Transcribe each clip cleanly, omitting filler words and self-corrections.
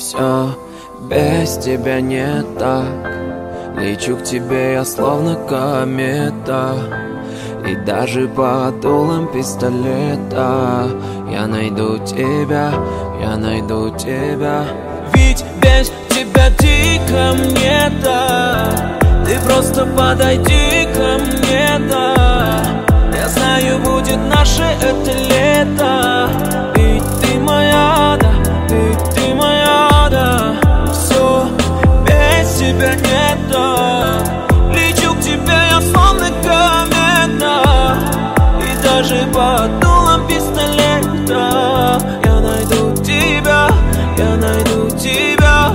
Все без тебя не так. Лечу к тебе я словно комета, и даже под дулом пистолета я найду тебя, я найду тебя. Ведь без тебя дико мне так. Ты просто подойди ко мне, да. Я знаю, будет наше это лето. Ведь ты моя, да, ведь ты моя, да. Все без тебя не так. Лечу к тебе я словно комета, и даже под дулом пистолета я найду тебя, я найду тебя.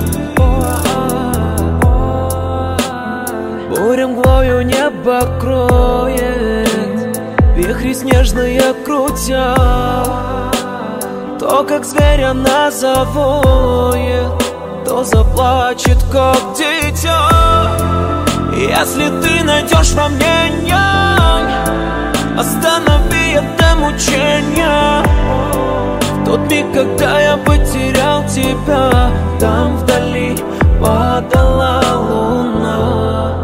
Буря мглою небо кроет, вихри снежные крутят. То, как зверь она завоет, то заплачет, как дитя. Если ты найдешь во мне нянь, останови это мучение. В тот миг, когда я потерял тебя, там вдали падала луна.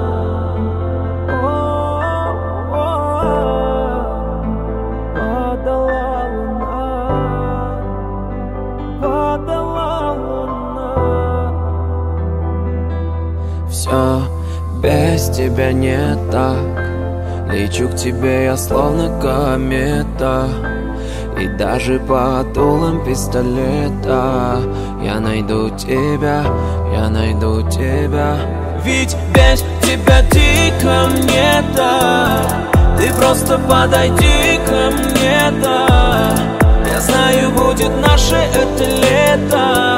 Все без тебя не так. Лечу к тебе я словно комета, и даже под дулом пистолета я найду тебя, я найду тебя. Ведь без тебя дико мне так. Ты просто подойди ко мне, да. Я знаю, будет наше это лето.